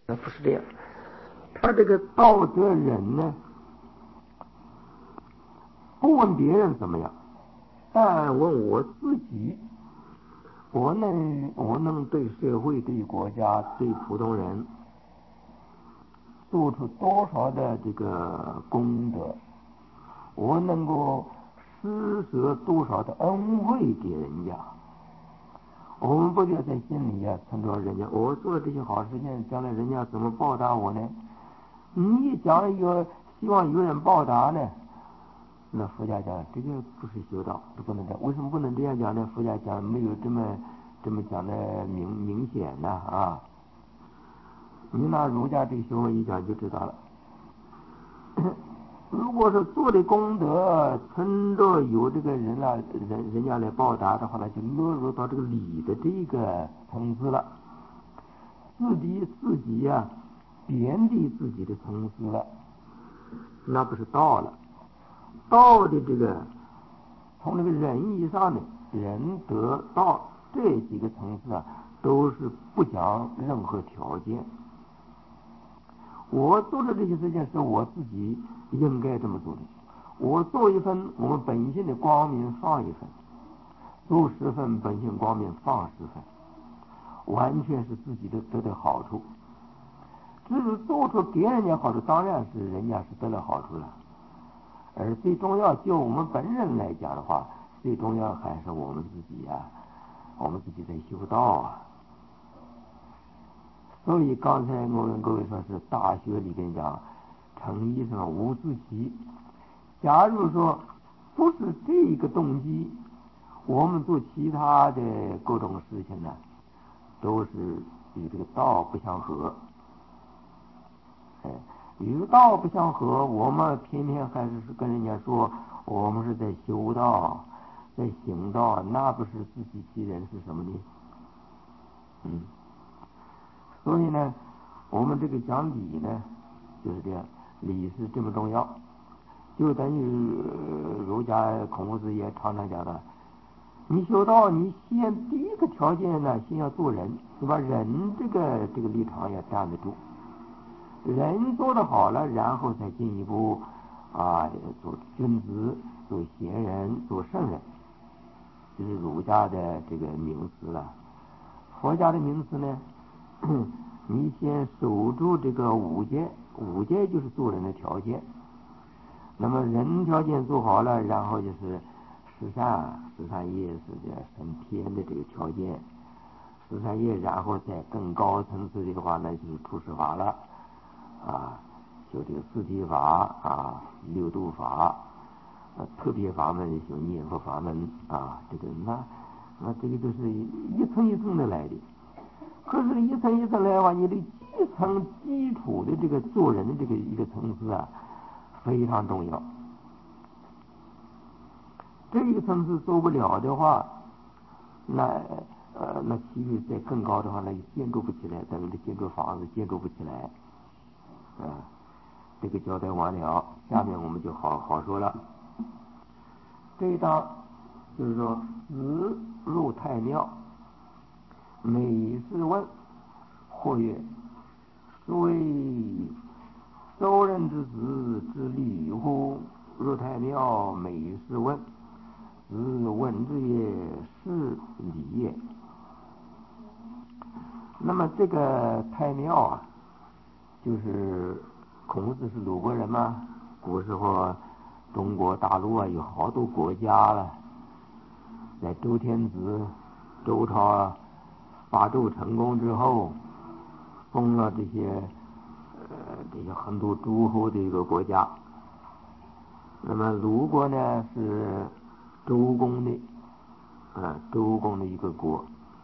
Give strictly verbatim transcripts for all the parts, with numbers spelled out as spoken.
那不是这样。他这个道德人呢，不问别人怎么样，但问我自己，我能我能对社会、对国家、对普通人做出多少的这个功德，我能够施舍多少的恩惠给人家。我们不就在心里啊，存着人家我做了这些好事情，将来人家怎么报答我呢？你讲有希望有人报答呢，那佛家讲这个不是修道，这不能这样。为什么不能这样讲呢？佛家讲没有这么这么讲的明明显呢啊！你拿儒家这个学问一讲就知道了。如果是做的功德，存着有这个人啊人人家来报答的话呢，就落入到这个理的这个层次了，自己自己呀、啊、贬低自己的层次了，那不是道了。道的这个从那个仁义上的仁德道这几个层次啊，都是不讲任何条件。我做的这些事情是我自己应该这么做的，我做一分，我们本性的光明放一分，做十分本性光明放十分，完全是自己的得的好处。至于做出给人家好处，当然是人家是得了好处了，而最重要就我们本人来讲的话，最重要还是我们自己啊，我们自己在修道啊。所以刚才我跟各位说是大学里边讲成医生无自己。假如说不是这个动机，我们做其他的各种事情呢，都是与这个道不相合。哎，与道不相合，我们偏偏还是跟人家说我们是在修道，在行道，那不是自欺欺人是什么呢？嗯。所以呢，我们这个讲理呢，就是这样，理是这么重要，就等于儒家孔子也常常讲的，你修道，你先第一个条件呢，先要做人，你把人这个这个立场也站得住，人做得好了，然后再进一步啊，做君子，做贤人，做圣人，这是儒家的这个名词了。佛家的名词呢？你先守住这个五戒，五戒就是做人的条件。那么人条件做好了，然后就是十善，十善业是这升天的这个条件。十善业，然后再更高层次的话呢，就是出世法了啊，修这个四谛法啊，六度法，呃，特别法门修念佛法门啊，这个那那这个都是一层一层的来的。可是，一层一层来的话，你的基层基础的这个做人的这个一个层次啊，非常重要。这个层次做不了的话，那呃，那其余再更高的话，那建筑不起来，等于建筑房子建筑不起来啊。这个交代完了，下面我们就好好说了。这一章就是说，子入太庙。每事问，或曰：所谓周人之子之礼乎？入太庙，每事问。子问之也，是礼也。那么这个太庙啊，就是孔子是鲁国人嘛，古时候中国大陆啊有好多国家了，在周天子周朝啊发纣成功之后，封了这些呃这些很多诸侯的一个国家。那么鲁国呢是周公的啊周公的一个国。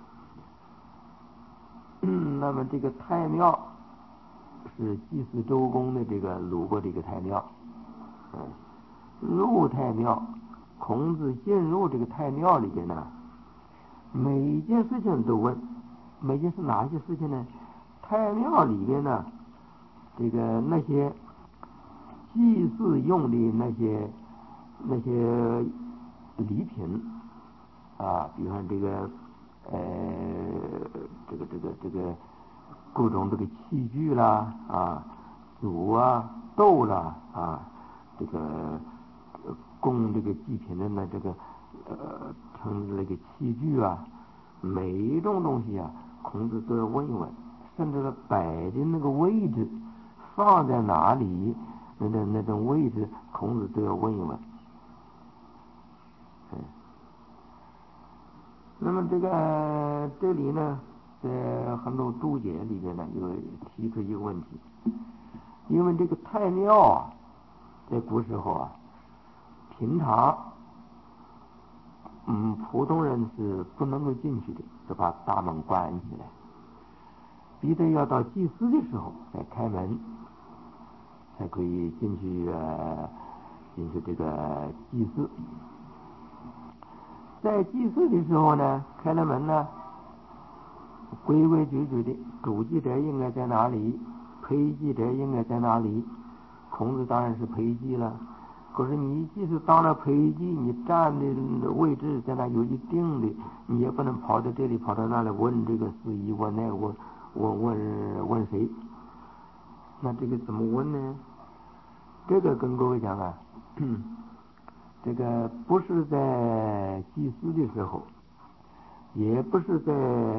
嗯，那么这个太庙是祭祀周公的这个鲁国这个太庙。嗯，入太庙，孔子进入这个太庙里边呢，每一件事情都问。每件是哪些事情呢？太庙里边呢，这个那些祭祀用的那些那些礼品啊，比方这个呃这个这个这个各种这个器具啦啊，煮啊斗啦啊，这个供这个祭品的呢这个呃称这个器具啊，每一种东西啊，孔子都要问一问，甚至是摆的那个位置放在哪里，那那那种位置，孔子都要问一问。嗯，那么这个这里呢，在很多注解里面呢，有提出一个问题，因为这个太庙啊，在古时候啊，平常嗯普通人是不能够进去的，就把大门关起来，必须要到祭祀的时候再开门，才可以进去呃进去这个祭祀。在祭祀的时候呢，开了门呢，规规矩矩的，主祭者应该在哪里，陪祭者应该在哪里。孔子当然是陪祭了，可是你即使当了陪祭，你站的位置在那有一定的，你也不能跑到这里跑到那里问这个司仪，问那个问问问问谁。那这个怎么问呢？这个跟各位讲啊，这个不是在祭祀的时候，也不是在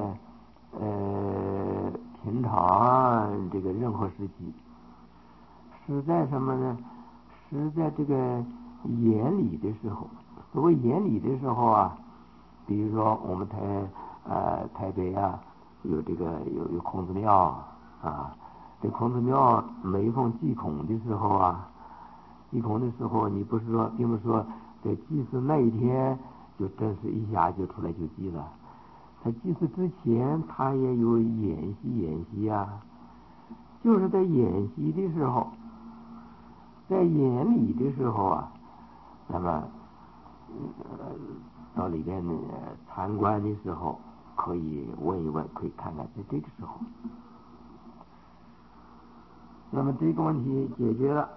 呃平常这个任何时期，是在什么呢？是在这个典礼的时候。所谓典礼的时候啊，比如说我们台呃台北啊，有这个有有孔子庙啊，这孔子庙每逢祭孔的时候啊，祭孔的时候，你不是说，并不是说在祭祀那一天就正式一下就出来就祭了。在祭祀之前，他也有演习演习啊，就是在演习的时候，在演礼的时候啊，那么、呃、到里边参观的时候，可以问一问，可以看看，在这个时候，那么这个问题解决了。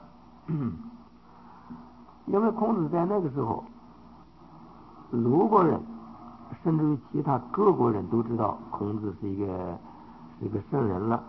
因为孔子在那个时候，鲁国人甚至于其他各国人都知道孔子是一个是一个圣人了，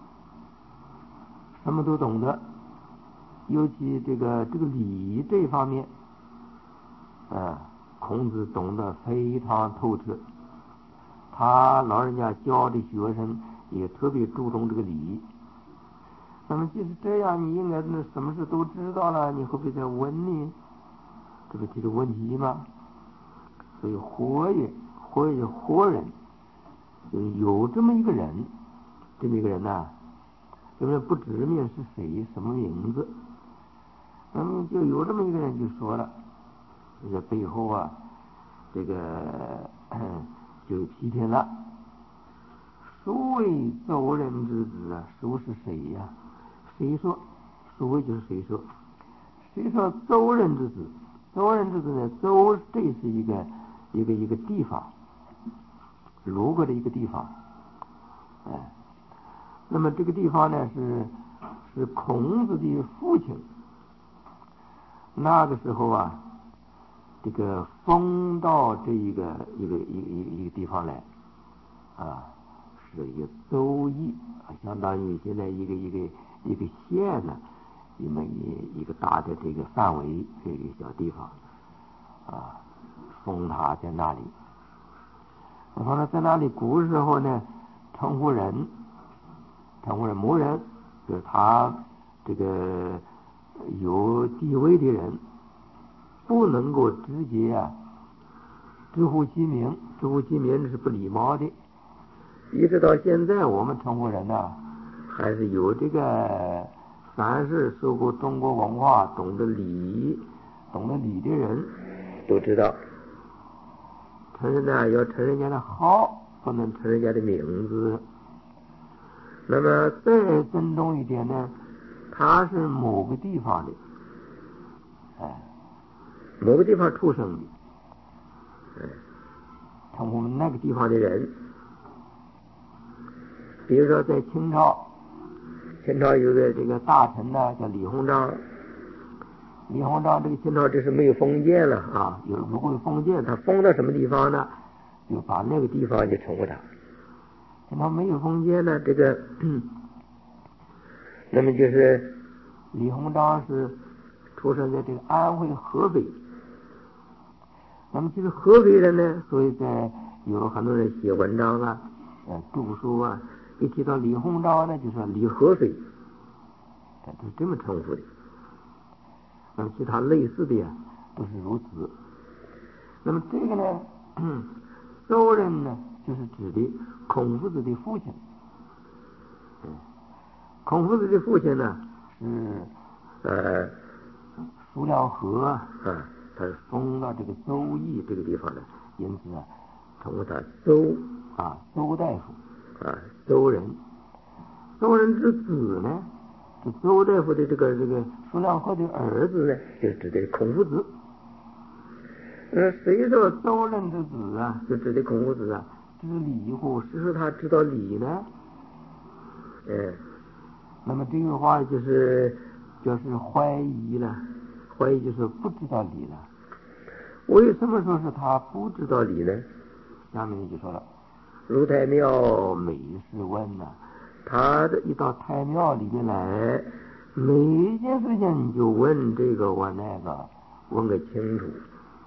什么都懂得，尤其这个这个礼仪这一方面，啊，孔子懂得非常透彻。他老人家教的学生也特别注重这个礼仪。那么即使这样，你应该那什么事都知道了，你会不会再问呢？这不提出问题吗？所以活也活也活人，有这么一个人，这么一个人呢，因为不指明是谁什么名字，那么就有这么一个人就说了，这个背后啊，这个就批评了，孰谓邹人之子啊？孰是谁呀、啊？谁说？孰谓就是谁说？谁说邹人之子？邹人之子呢？邹这是一个一个一个地方，鲁国的一个地方，哎，那么这个地方呢是是孔子的父亲，那个时候啊，这个封到这一个一个一个一个一个地方来啊，是一个州邑，相当于现在一个一个一个县呢，那么一一个大的这个范围，这个小地方啊，封他在那里。然后呢，在那里古时候呢，称呼人，称呼人某人，就是他这个有地位的人，不能够直接啊直呼其名，直呼其名是不礼貌的。一直到现在，我们称呼人呢、啊，还是有这个凡是受过中国文化、懂得礼、懂得礼的人都知道，称人呢要称人家的号，不能称人家的名字。那么再尊重一点呢，他是某个地方的，哎，某个地方出生的，哎，称呼那个地方的人。比如说在清朝，清朝有个这个大臣呢，叫李鸿章。李鸿章这个清朝这是没有封建了啊，有如果有封建，他封到什么地方呢？就把那个地方就称呼他。 听到没有封建呢，这个，那么就是李鸿章是出生在这个安徽合肥。那么就是合肥人呢，所以在有很多人写文章啊，呃，著书啊，一提到李鸿章呢，就说李合肥，他都是这么称呼的。那么其他类似的呀，都是如此。那么这个呢，邹人呢，就是指的孔夫子的父亲。嗯，孔夫子的父亲呢是呃苏廖河啊，他是封到这个邹邑这个地方的，因此啊，称呼他邹啊，邹大夫啊，邹人。邹人之子呢，这邹大夫的这个这个苏廖河的儿子呢，就指的孔夫子。呃，谁说邹人之子啊，就指的孔夫子啊？知礼乎？是说他知道礼呢？哎，那么这个话就是就是怀疑了，怀疑就是不知道理了。为什么说是他不知道理呢？下面就说了，入太庙每事问呐、啊，他的一到太庙里面来，每一件事情你就问这个问那个，问个清楚。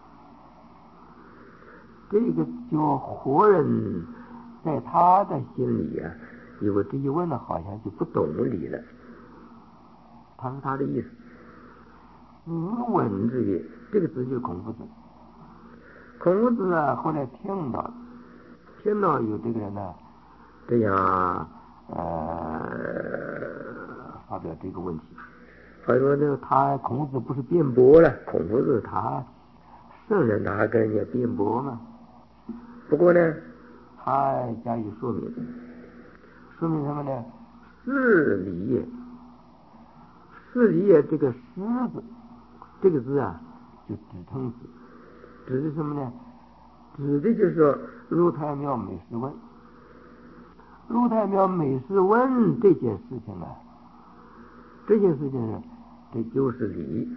这个就活人在他的心里啊，因为这一问呢，好像就不懂理了。他是他的意思。子闻之曰，这个字就是孔夫子。孔夫子啊，后来听到，听到有这个人呢，这样呃发表这个问题。他说呢，他孔子不是辩驳了，孔夫子他圣人，他还跟人家辩驳嘛。不过呢，他加以说明，说明什么呢？事理也，事理也这个狮字，这个字啊，就指称词，指的什么呢？指的就是说入太庙每事问，入太庙每事问这件事情啊，这件事情呢，这就是理。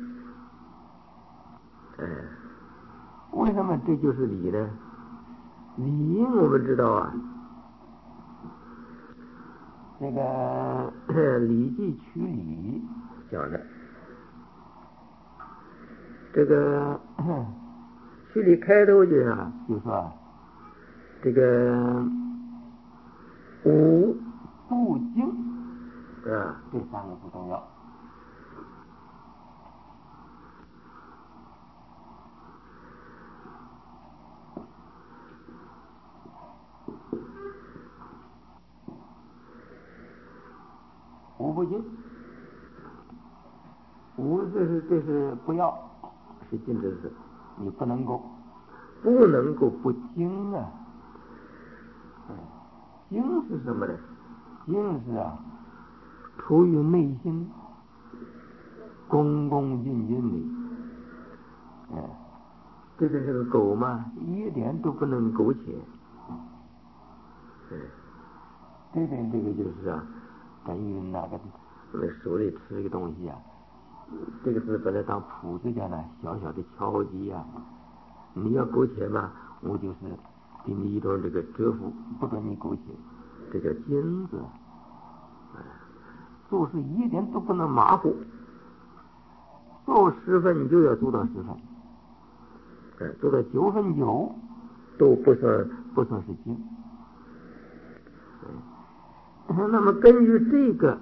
哎，为什么这就是理呢？理我们知道啊，这个《礼记曲礼》讲的，这个曲礼开头就啊，就说这个五不经啊，这三个不重要。五不经，五这是这是不要，是禁止的，你不能够不能够不经啊。经是什么呢？经是啊，出于内心恭恭敬敬的。哎，这个这个狗嘛，一点都不能苟且。哎，这边这个就是啊，等于那个我们手里吃一个东西啊，这个字本来当谱子讲呢，小小的敲击啊，你要苟且嘛，我就是给你一种这个折服，不准你苟且，这叫经字。做事一点都不能马虎，做十分就要做到十分，哎，做到九分九都不算不算是经。那么根据这个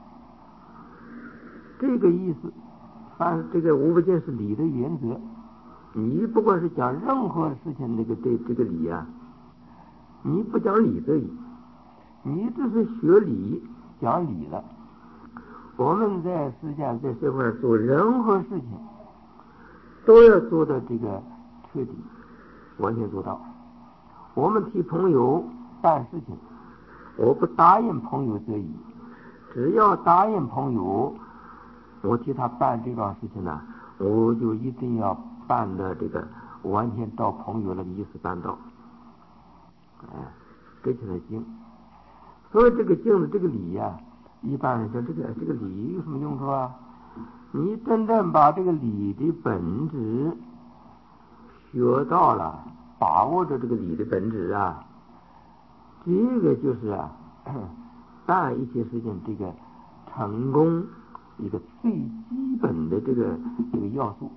这个意思，凡这个无不尽是理的原则。你不管是讲任何事情，那个对这个理啊，你不讲理得已，你只是学理讲理了。我们在世界上在社会上做任何事情，都要做到这个彻底，完全做到。我们替朋友办事情，我不答应朋友则已，只要答应朋友，我替他办这桩事情呢，我就一定要办的这个完全照朋友的意思办到。哎，这就是经。所以这个经的这个理呀、啊，一般人说这个这个理有什么用处啊？你真正把这个理的本质学到了，把握着这个理的本质啊， 这个就是啊，办一些事情这个成功一个最基本的这个这个要素。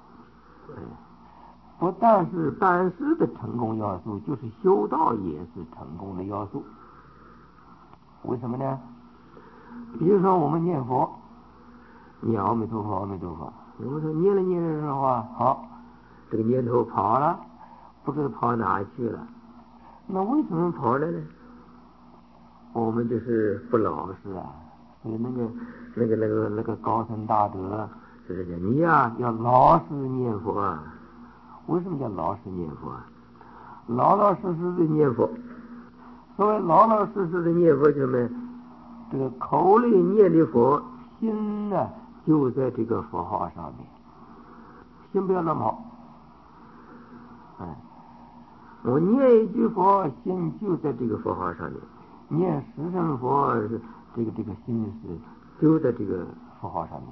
不但是办事的成功要素，就是修道也是成功的要素。为什么呢？比如说我们念佛，念阿弥陀佛，阿弥陀佛。我们说念了念的时候啊，好，这个念头跑了，不知道跑哪去了。那为什么跑了呢？我们就是不老实啊。所以那个那个那个那个高僧大德就是讲，你呀、啊、要老实念佛啊。为什么叫老实念佛啊？老老实实的念佛。所谓老老实实的念佛，就是什么？这个口里念的佛，心呢就在这个佛号上面，心不要乱跑。嗯，我念一句佛，心就在这个佛号上面；念十声佛，这个这个心是就在这个佛号上面。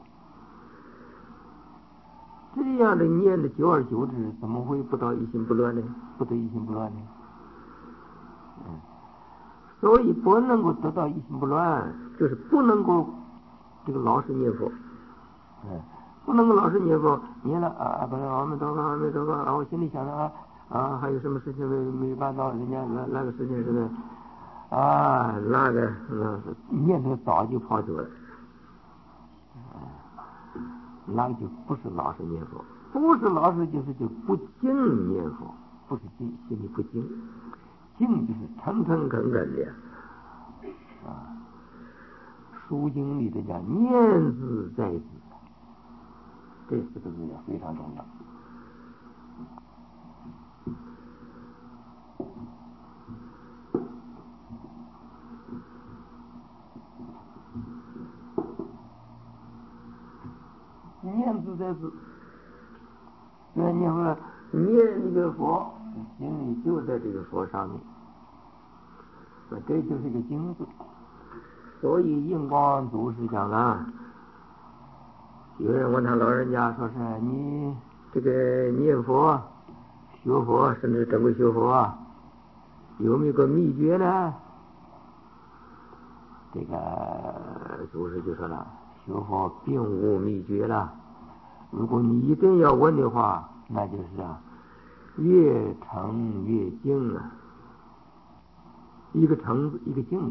这样的念的久而久之，怎么会不到一心不乱呢？不得一心不乱呢？嗯，所以不能够得到一心不乱，就是不能够这个老实念佛。嗯，不能够老实念佛，念了啊，不是阿弥陀佛，阿弥陀佛，然后心里想着啊啊，还有什么事情没没办到，人家那那个事情是的啊，那个那念头早就跑走了。那个就不是老实念佛，不是老实就是就不敬念佛，不是敬，心里不敬，敬就是诚诚恳恳的啊。书经里的讲念字在字，这四个字也非常重要。念字在字，那念佛念这个佛，心里就在这个佛上面，这就是个经字。所以印光祖师讲了，有人问他老人家说是你这个念佛学佛，甚至整个学佛啊，有没有个秘诀呢？这个祖师就说了，学佛并无秘诀了。如果你一定要问的话，那就是啊，越诚越敬啊，一个诚字，一个敬字，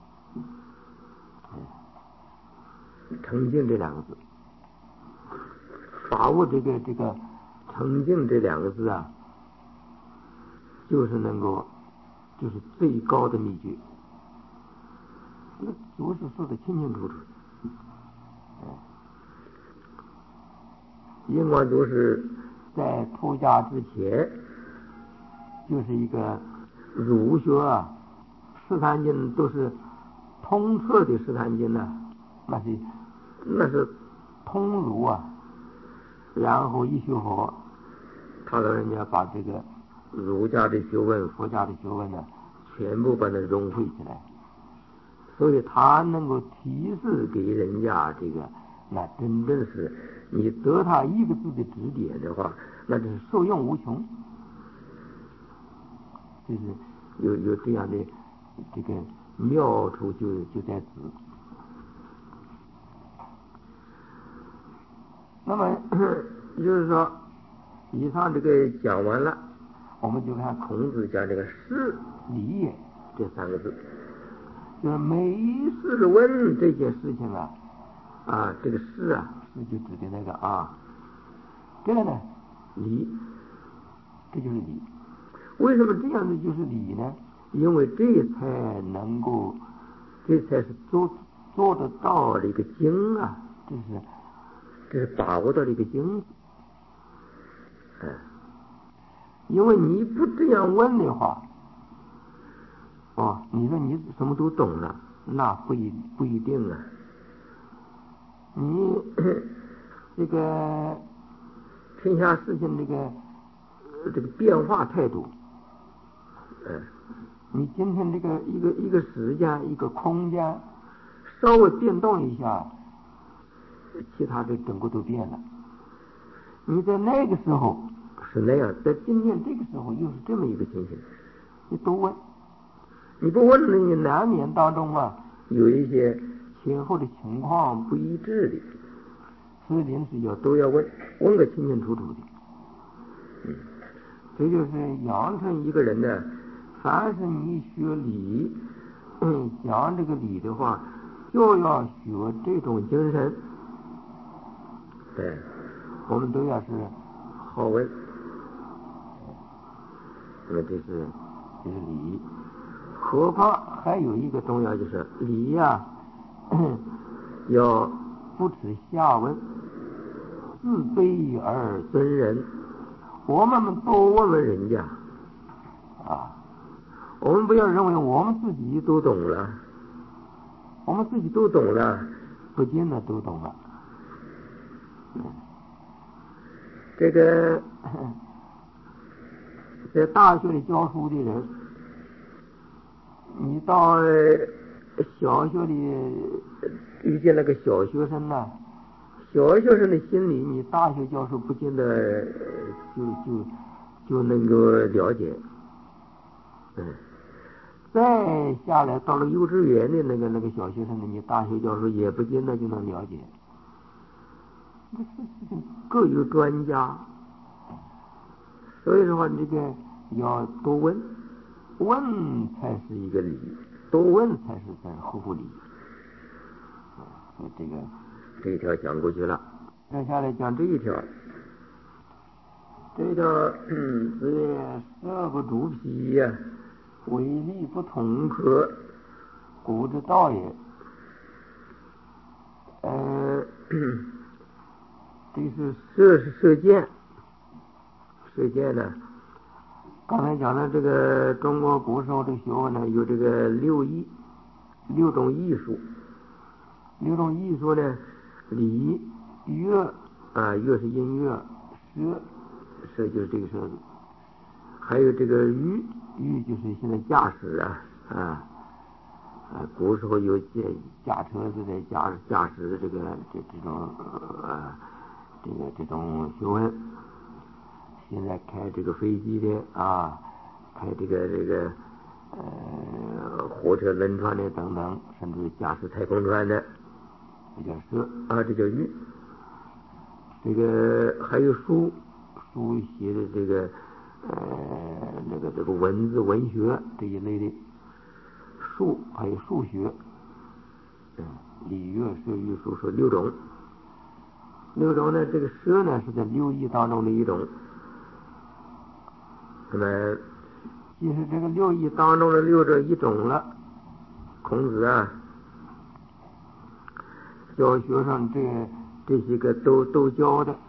诚敬这两个字，把握这个这个诚敬这两个字啊，就是能够，就是最高的秘诀。这个祖师说的清清楚楚。印光祖师在出家之前，就是一个儒学啊，释坛经都是通彻的释坛经呢，那是那是通儒啊。然后一学佛，他老人家把这个儒家的学问、佛家的学问呢，全部把它融汇起来，所以他能够提示给人家这个，那真正是你得他一个字的指点的话，那就是受用无穷。就是有有这样的这个妙处就就在此。那么就是说，以上这个讲完了，我们就看孔子讲这个事理也这三个字，就是每事问这件事情啊，啊，这个事啊，事就指的那个啊，这个呢，理，这就是理。为什么这样子就是理呢？因为这才能够，这才是做做得到的一个经啊，这是这是把握到的一个经。嗯，因为你不这样问的话，哦，你说你什么都懂了，那不一不一定啊。你这个天下事情这个这个变化太多，嗯，你今天这个一个一个时间一个空间稍微变动一下，其他的整个都变了。你在那个时候是那样，在今天这个时候又是这么一个情形，你都问， 你不问了，你难免当中啊有一些前后的情况不一致的，所以临时要都要问，问个清清楚楚的。嗯，这就是养成一个人呢，凡是你学理，嗯，讲这个理的话，就要学这种精神。对，我们都要是好问。那么这是这是理，何况还有一个重要就是理呀、啊，要不耻下问，自卑而尊人。我们多问问人家啊，我们不要认为我们自己都懂了，我们自己都懂了，不见得都懂了。嗯、这个在大学里教书的人，你到小学里遇见那个小学生呢，小学生的心理，你大学教授不见得就就就能够了解。嗯，再下来到了幼稚园的那个那个小学生呢，你大学教授也不见得就能了解。这事情各有专家，所以说这个要多问，问才是一个理，多问才是在合乎理。所以这个这一条讲过去了，接下来讲这一条。这条嗯，是色不足皮呀，为利不同科，故之道也。呃，这是射是射箭，射箭呢，刚才讲的这个中国古时候的学问呢，有这个六艺，六种艺术。六种艺术呢，礼、乐啊，乐是音乐，射射就是这个射字，还有这个御，御就是现在驾驶啊啊啊，古时候有驾驾车子的驾驾驶的这个这这种呃这个这种学问，现在开这个飞机的啊，开这个这个呃火车、轮船的等等，甚至驾驶太空船的，这叫射啊，这叫御。这个还有书，书写的这个呃那个这个文字文学这一类的数，还有数学，嗯，礼乐射御书说六种。六种呢，这个射呢是在六艺当中的一种。那么既是这个六艺当中的六者一种了，孔子啊教学生这这些个都都教的。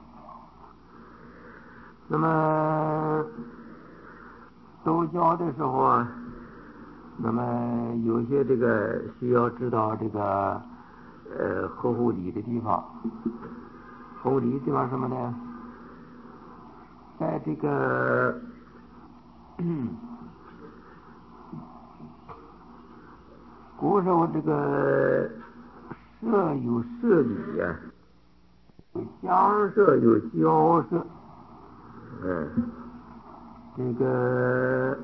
那么都教的时候啊，那么有些这个需要知道这个呃合乎理的地方。合乎理的地方什么呢？在这个古时候这个射有射理呀、啊，有相射有交射。嗯，这个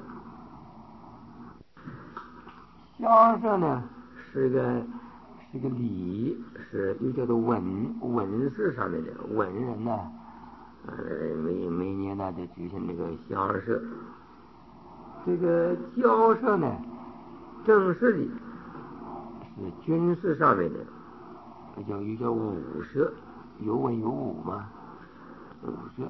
相射呢是个是个礼，是又叫做文文事上面的文人呢，呃每每年呢就举行这个相射。这个交射呢，正式的是军事上面的，这叫又叫武射，有文有武嘛，武射。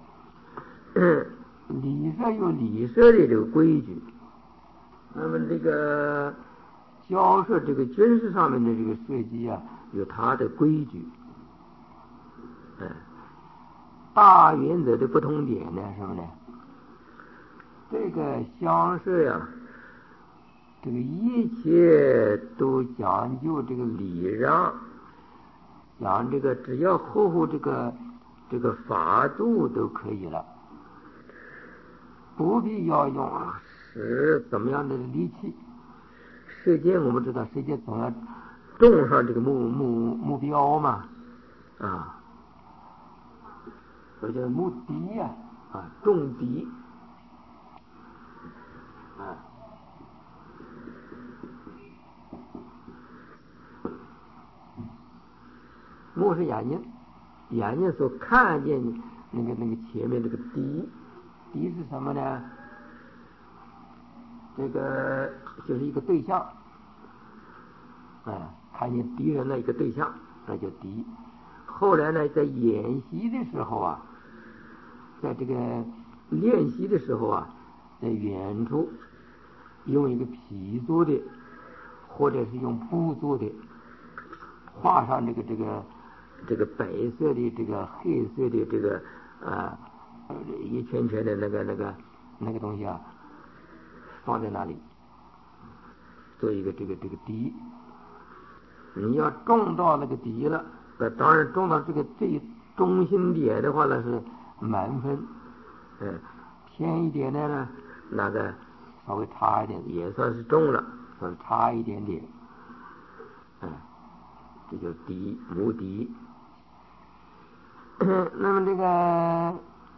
礼射有礼射的这个规矩，那么这个交射这个军事上面的这个射击啊，有它的规矩。嗯，大原则的不同点呢，什么呢？这个相射呀，这个一切都讲究这个礼让，讲这个只要合乎这个这个法度都可以了，不必要用使怎么样的力气。射箭我们知道，射箭总要中上这个目目目标嘛，啊，所以叫目敌呀，啊，中敌。啊， 目是眼睛，眼睛所看见那个那个前面这个敌，敌是什么呢？这个就是一个对象，哎、嗯，看见敌人的一个对象，那叫敌。后来呢，在演习的时候啊，在这个练习的时候啊，在远处用一个皮做的，或者是用布做的，画上这个这个这个白色的这个黑色的这个啊一圈圈的那个那个那个东西啊，放在那里做一个这个这个敌。你要中到那个敌了，那当然中到这个最中心点的话呢是满分，嗯，偏一点的呢那个稍微差一点，也算是中了，算是差一点点，嗯，这就敌无敌。那么这个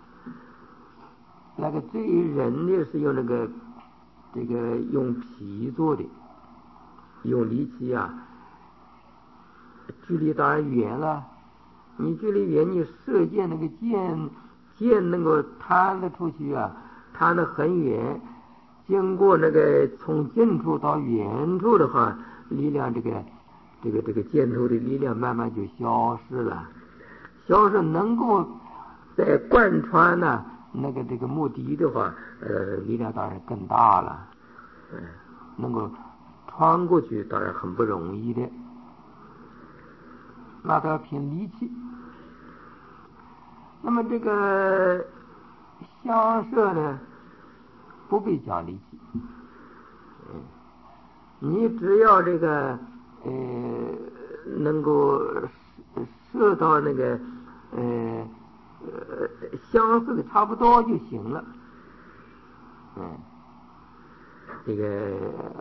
那个最人的是用那个这个用皮做的，用力气啊，距离当然远了，你距离远，你射箭那个箭箭能够弹得出去啊，弹得很远，经过那个从近处到远处的话，力量这个这个这个箭头的力量慢慢就消失了，消失能够再贯穿呢那个这个目的的话，呃，力量当然更大了，嗯，能够穿过去当然很不容易的，那都要凭力气。那么这个相射呢，不必讲力气，嗯，你只要这个呃能够射到那个呃呃相似的差不多就行了，嗯，这个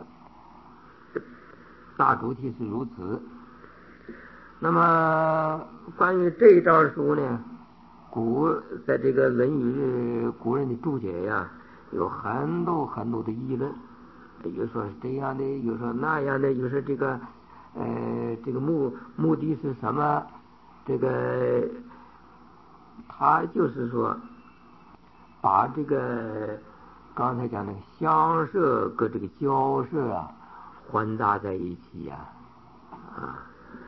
大主题是如此。那么关于这一章书呢，古在这个《论语》古人的注解呀，有很多很多的议论，有说是这样的，有说那样的，有说这个呃这个目目的是什么？这个他就是说把这个刚才讲的相射跟这个交射啊混杂在一起呀，啊。啊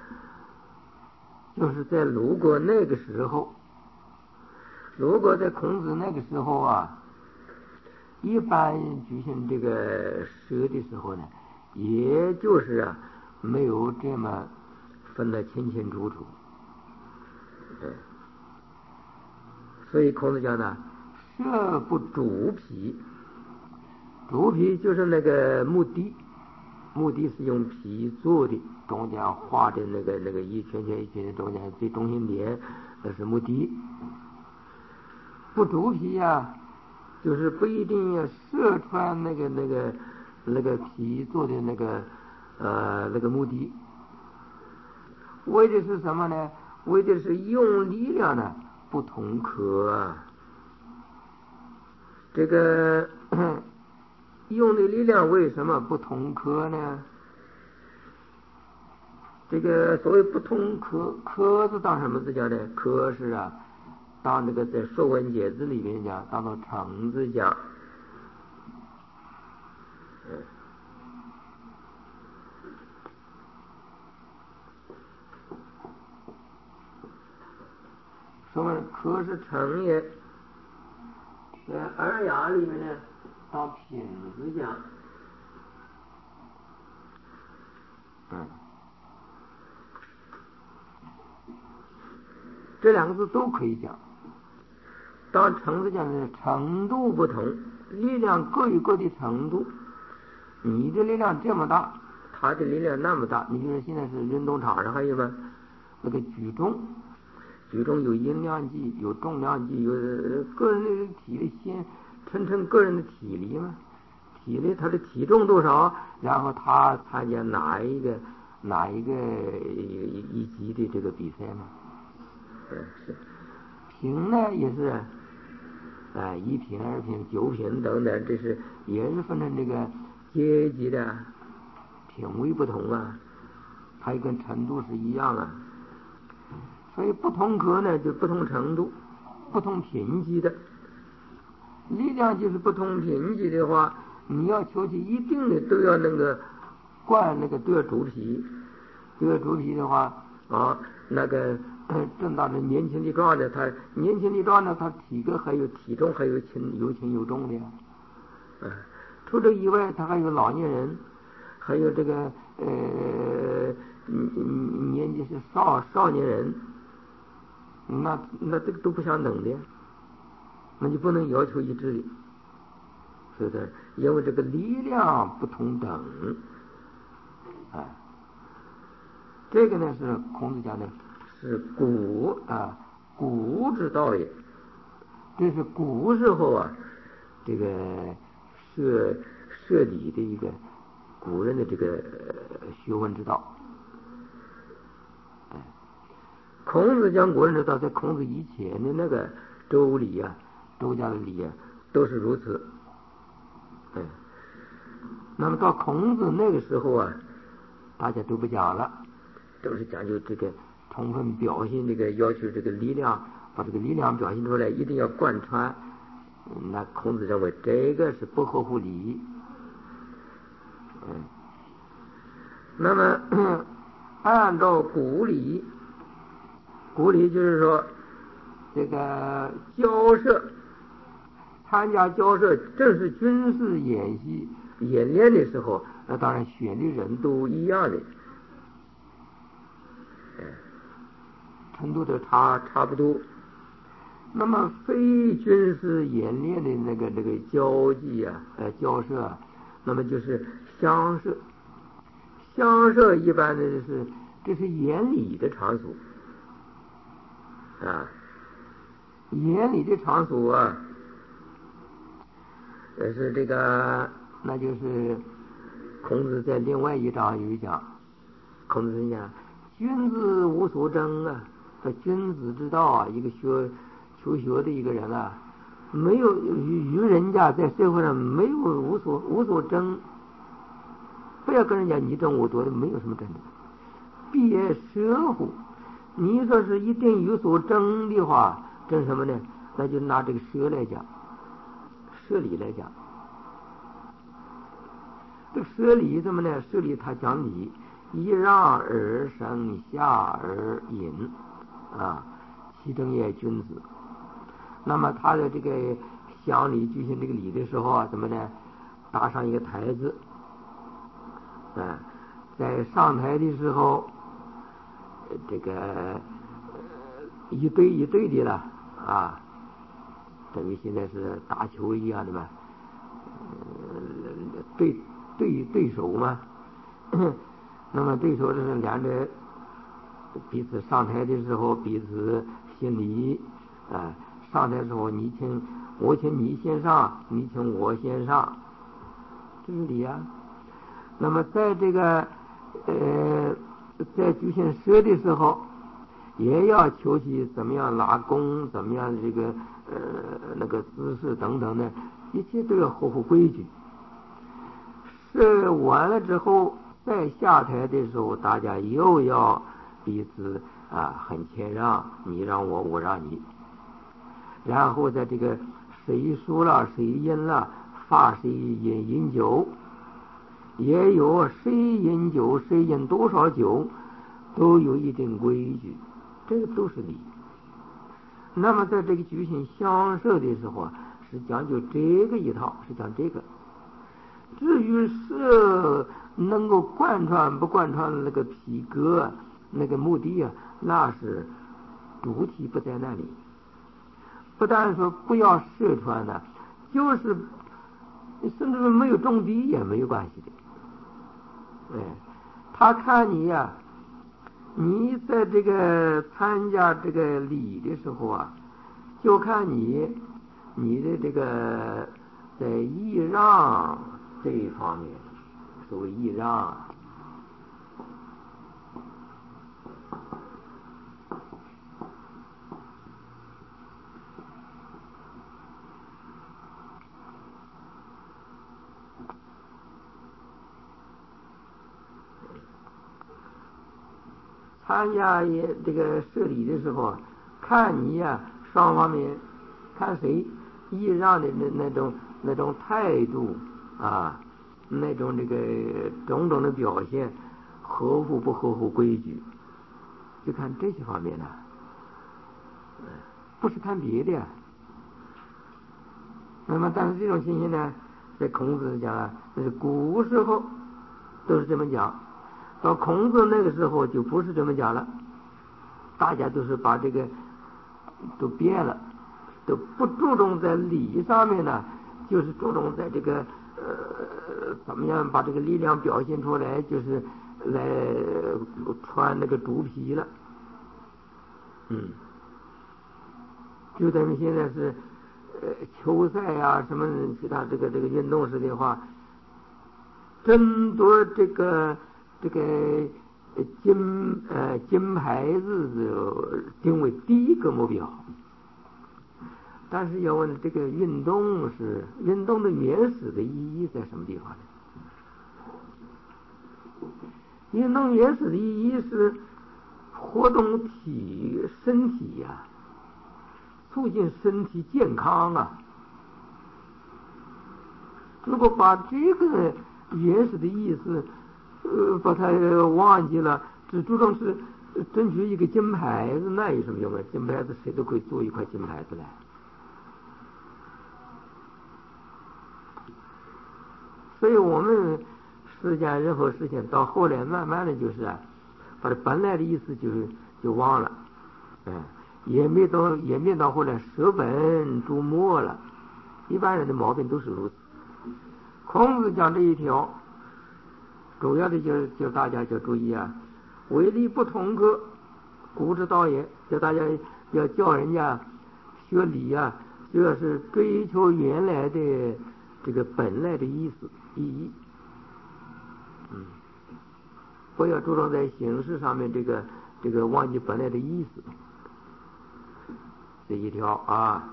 就是在如果那个时候，如果在孔子那个时候啊，一般举行这个射的时候呢，也就是啊没有这么分得清清楚楚，嗯，所以孔子讲呢，射不主皮，主皮就是那个目的。目的是用皮做的，中间画的那个那个一圈圈一圈圈，中间最中心点那是目的。不主皮呀，啊，就是不一定要射穿那个那个那个皮做的那个呃那个目的。为的是什么呢？为的是用力量呢不同科啊。这个用的力量为什么不同科呢？这个所谓不同科，科是当什么字讲的？科是啊，当这个在《说文解字》里面讲，当做橙字讲。嗯，说完科是橙也，在《尔雅》里面呢，当品字讲。嗯，这两个字都可以讲。当橙子讲的程度不同，力量各有各的程度。你的力量这么大，他的力量那么大。你比如说现在是运动场上还有个那个举重，举重有音量计，有重量计，有个人的体力先称称个人的体力嘛，体力他的体重多少，然后他参加哪一个哪一个一一级的这个比赛嘛。嗯，是。品呢也是，啊，一品、二品、九品等等，这是也是分成这个阶级的品位不同啊，它跟程度是一样啊。 所以不同格呢就不同程度，不同品级的力量，就是不同品级的话，你要求其一定的都要那个灌那个都要主皮，都要主皮的话啊，那个正当的年轻力壮的，他年轻力壮的，他体格还有体重还有轻有轻有重的呀。啊，除这以外，他还有老年人，还有这个呃年纪是少少年人，那那这个都不相等的，那就不能要求一致的，是不是？因为这个力量不同等，啊，这个呢是孔子讲的，是古啊古之道也。这是古时候啊，这个设设礼的一个古人的这个学问之道。孔子讲古人之道，在孔子以前的那个周礼啊，周家的礼啊，都是如此。嗯，那么到孔子那个时候啊，大家都不讲了，都是讲究这个充分表现这个要求这个力量，把这个力量表现出来，一定要贯穿。那孔子认为这个是不合乎礼。嗯，那么按照古礼，古礼就是说这个交涉，参加交涉正是军事演习演练的时候，那当然选的人都一样的，程度都差差不多。那么非军事演练的那个这个交际啊，呃交涉啊，那么就是乡社。乡社一般的是这是演礼的场所啊，演礼的场所啊，也是这个，那就是孔子在另外一章有一讲，孔子讲君子无所争啊，说君子之道啊，一个学求学的一个人啊，没有与人家在社会上没有无所无所争，不要跟人家你争我夺的，没有什么争的。必也舍乎，你说是一定有所争的话，争什么呢？那就拿这个舍来讲，舍礼来讲。这个舍礼怎么呢？舍礼他讲礼，一让而生，下而隐啊，其正也君子。那么他的这个乡里举行这个礼的时候啊，怎么呢？搭上一个台子，啊，在上台的时候，这个、呃、一对一对的了啊，等于现在是打球一样的嘛，呃、对对对手嘛。那么对手就是两者彼此上台的时候彼此行礼啊，上台的时候你请我请你先上，你请我先上，这是礼啊。那么在这个呃在举行射的时候，也要求其怎么样拉弓，怎么样这个呃那个姿势等等的，一切都要合乎规矩。射完了之后，再下台的时候，大家又要彼此啊很谦让，你让我，我让你。然后在这个谁输了谁赢了，罚谁饮饮酒，也有谁饮酒谁饮多少酒，都有一定规矩，这个都是礼。那么在这个举行乡社的时候啊，是讲究这个一套，是讲这个。至于是能够贯穿不贯穿那个皮革那个目的啊，那是主体不在那里。不但说不要射穿的，就是甚至没有中敌也没有关系的。哎，他看你呀、啊，你在这个参加这个礼的时候啊，就看你你的这个在义让这一方面，所谓义让， 参加也这个设礼的时候，看你呀、啊、双方面看谁依让的那那种那种态度啊，那种这个种种的表现合乎不合乎规矩，就看这些方面呢、啊，不是看别的呀。那么但是这种情形呢，在孔子讲啊，那是古时候都是这么讲，到孔子那个时候就不是这么讲了，大家都是把这个都变了，都不注重在礼上面呢，就是注重在这个呃怎么样把这个力量表现出来，就是来穿那个竹皮了。嗯，就咱们现在是呃球赛啊什么其他这个这个运动时的话，争夺这个这个金呃金牌子定为第一个目标。但是要问这个运动是运动的原始的意义在什么地方呢？运动原始的意义是活动体身体呀、啊，促进身体健康啊。如果把这个原始的意思呃把它忘记了，只注重是争取一个金牌子，那有什么用啊？金牌子谁都可以做一块金牌子来。所以我们实践任何事情到后来慢慢的就是啊，把它本来的意思就是就忘了，嗯，也没到也没到后来舍本逐末了。一般人的毛病都是如此。孔子讲这一条，主要的就是叫大家就注意啊，为利不同格，古之道也，叫大家要叫人家学礼啊，主要是追求原来的这个本来的意思意义，嗯，不要注重在形式上面这个这个忘记本来的意思，这一条啊。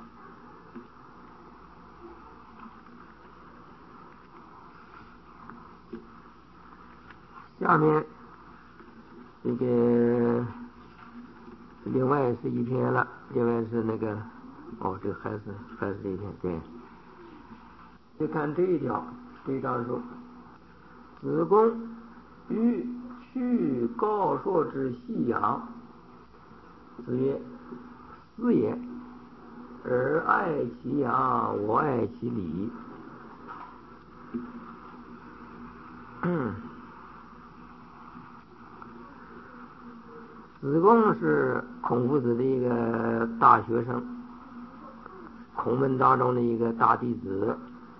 下面这个另外是一篇了，另外是那个哦，这还是还是这一篇，对。就看这一条，这一章说，子贡欲去告朔之细阳，子曰：斯也，而爱其阳，我爱其礼。子贡是孔夫子的一个大学生，孔门当中的一个大弟子。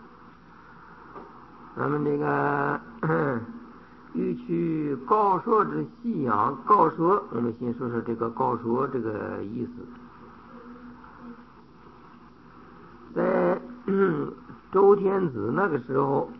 那么这个欲去告朔之细阳，告朔我们先说说这个告朔这个意思。在周天子那个时候，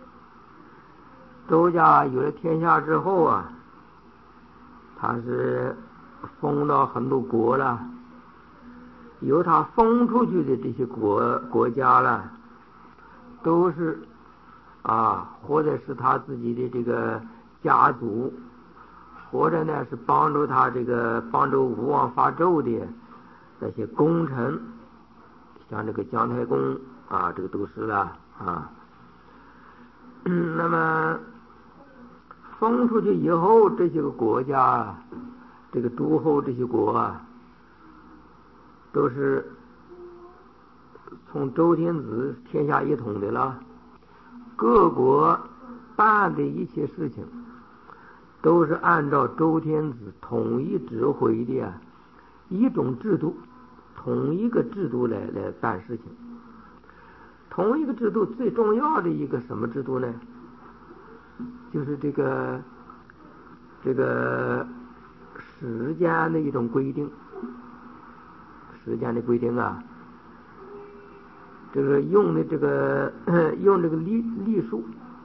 周家有了天下之后啊，他是封到很多国了，由他封出去的这些国国家了，都是啊，或者是他自己的这个家族，或者呢是帮助他这个帮助吴王发纣的那些功臣，像这个姜太公啊，这个都是了啊。嗯、那么封出去以后，这些个国家，这个诸侯这些国啊，都是从周天子天下一统的了。各国办的一切事情，都是按照周天子统一指挥的啊一种制度，同一个制度来来办事情。同一个制度最重要的一个什么制度呢？就是这个这个时间的一种规定，时间的规定啊，这个用的这个用这个历历数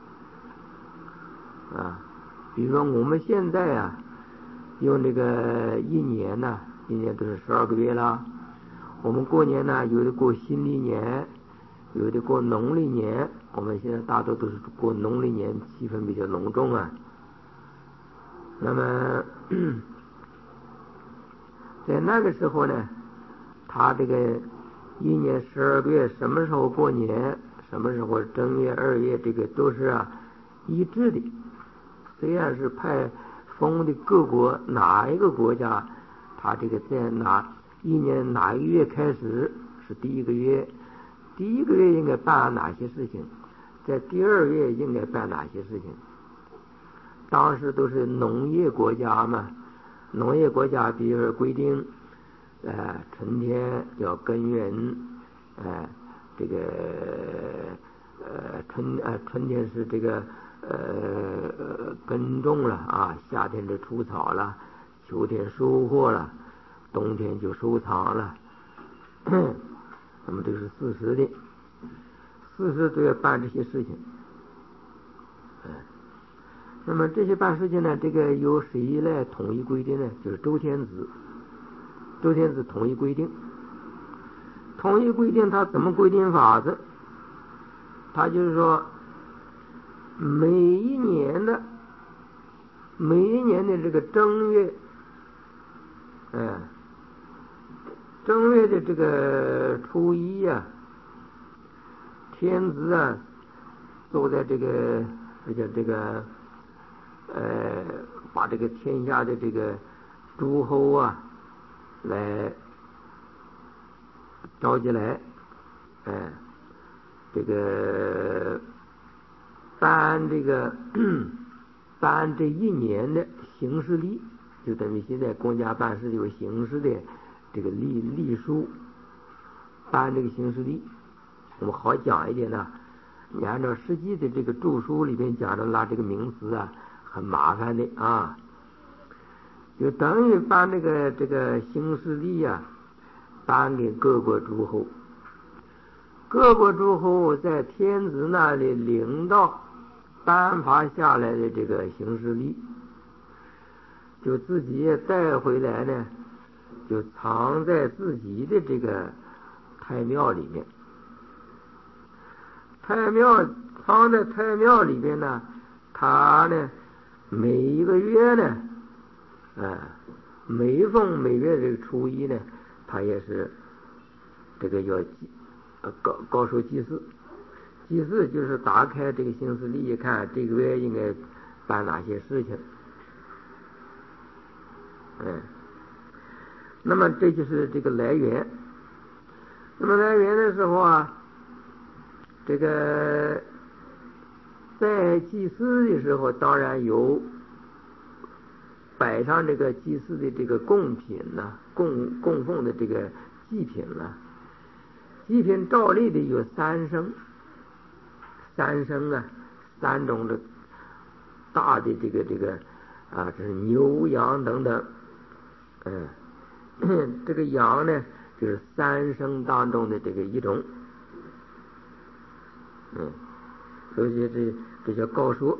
啊，比如说我们现在啊，用这个一年呢，一年都是十二个月了。我们过年呢，有的过新历年，有的过农历年。我们现在大多都是过农历年，气氛比较隆重啊。那么在那个时候呢，他这个一年十二个月什么时候过年，什么时候正月二月，这个都是啊一致的。虽然是派封的各国哪一个国家，他这个在哪一年哪一个月开始是第一个月，第一个月应该办哪些事情，在第二月应该办哪些事情。当时都是农业国家嘛，农业国家比如说规定呃春天要耕耘，呃这个呃春呃春天是这个呃耕种了啊，夏天就除草了，秋天收获了，冬天就收藏了。那么这是事实的，事实都要办这些事情。那么这些办事情呢，这个由谁来统一规定呢？就是周天子。周天子统一规定，统一规定他怎么规定法子？他就是说，每一年的每一年的这个正月，哎，正月的这个初一呀、啊，天子啊，坐在这个这个这个呃，把这个天下的这个诸侯啊，来召集来，哎，这个办这个办这一年的行事历，就等于现在公家办事有行事的这个历历书，办这个行事历，我们好讲一点呢。你按照实际的这个著书里边讲的那这个名词啊，很麻烦的啊，就等于办这个这个行事历呀、啊，颁给各国诸侯，各国诸侯在天子那里领到颁发下来的这个行事历，就自己也带回来呢，就藏在自己的这个太庙里面。太庙藏在太庙里边呢，他呢每一个月呢，啊，每逢每月这个初一呢，他也是这个要告告诉祭祀，祭祀就是打开这个行事历一看，这个月应该办哪些事情，嗯，那么这就是这个来源。那么来源的时候啊，这个在祭祀的时候，当然有摆上这个祭祀的这个贡品呐、啊，供供奉的这个祭品呐、啊。祭品照例的有三牲，三牲啊，三种的大的这个这个啊，这是牛羊等等，嗯，这个羊呢，就是三牲当中的这个一种，嗯，所以这这叫告说。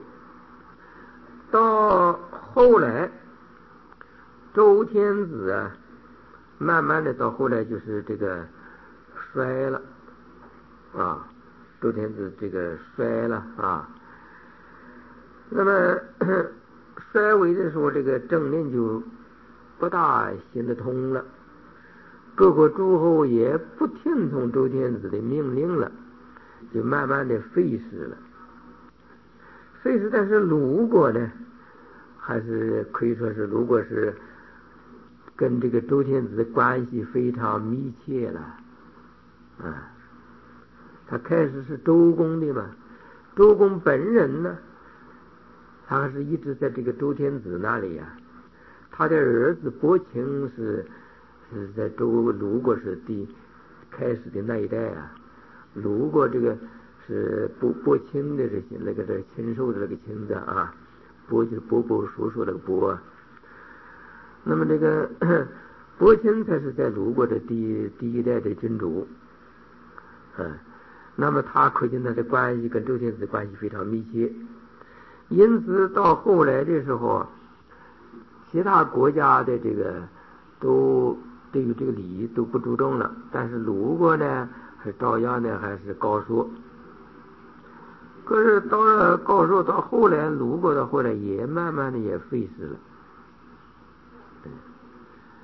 到后来，周天子啊，慢慢的到后来就是这个衰了啊，周天子这个衰了啊。那么衰微的时候，这个政令就不大行得通了，各国诸侯也不听从周天子的命令了，就慢慢的废失了。废失，但是鲁国呢，还是可以说是鲁国是跟这个周天子的关系非常密切了啊。他开始是周公的嘛，周公本人呢，他是一直在这个周天子那里呀、啊。他的儿子伯禽是是在周鲁国是第开始的那一代啊。鲁国这个是伯伯禽的这些那个这禽兽的这个禽子啊，伯就是伯伯叔叔那个伯。那么这个伯禽才是在鲁国的第第一代的君主，嗯，那么他可见他的关系跟周天子的关系非常密切，因此到后来的时候，其他国家的这个都对于这个礼仪都不注重了，但是鲁国呢，还照样呢还是告说。可是到了告说到后来，鲁国到后来也慢慢的也废失了。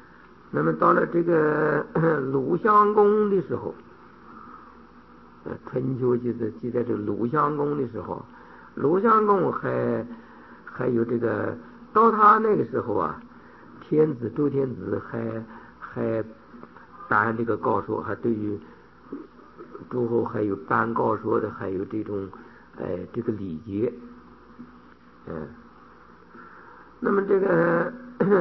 那么到了这个鲁襄公的时候，呃，春秋就是记载这鲁襄公的时候，鲁襄公还还有这个，到他那个时候啊，天子周天子还还颁这个诰书，还对于诸侯还有颁诰书的，还有这种哎这个礼节，嗯、呃，那么这个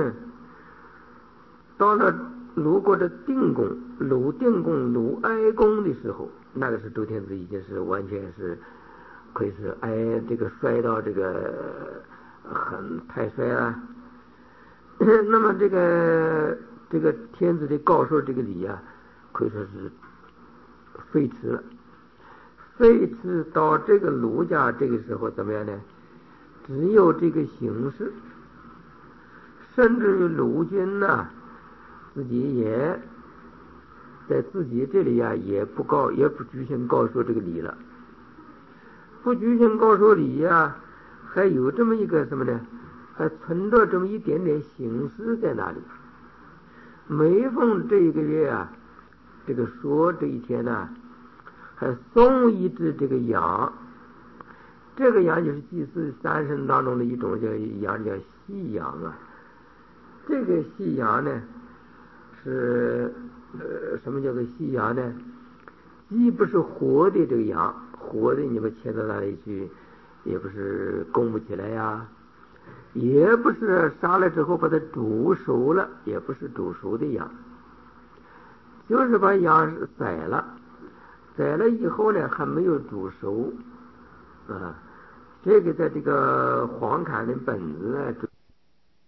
到了鲁国的定公，鲁定公、鲁哀公的时候，那个是周天子已经是完全是可以是哎这个衰到这个很太衰了。那么这个这个天子的告说这个礼啊，可以说是废弛了。废弛到这个儒家这个时候怎么样呢？只有这个形式，甚至于鲁君呐、啊，自己也在自己这里呀、啊，也不告也不举行告说这个礼了，不举行告说礼呀、啊，还有这么一个什么呢？还存着这么一点点形式在那里。每逢这一个月啊，这个说这一天呢、啊，还送一只这个羊，这个羊就是祭祀三牲当中的一种，叫羊叫细羊啊。这个细羊呢，是呃什么叫做细羊呢？既不是活的这个羊，活的你们牵到那里去，也不是供不起来呀，也不是杀了之后把它煮熟了，也不是煮熟的羊，就是把羊宰了，宰了以后呢还没有煮熟啊。这个在这个黄侃的本子呢。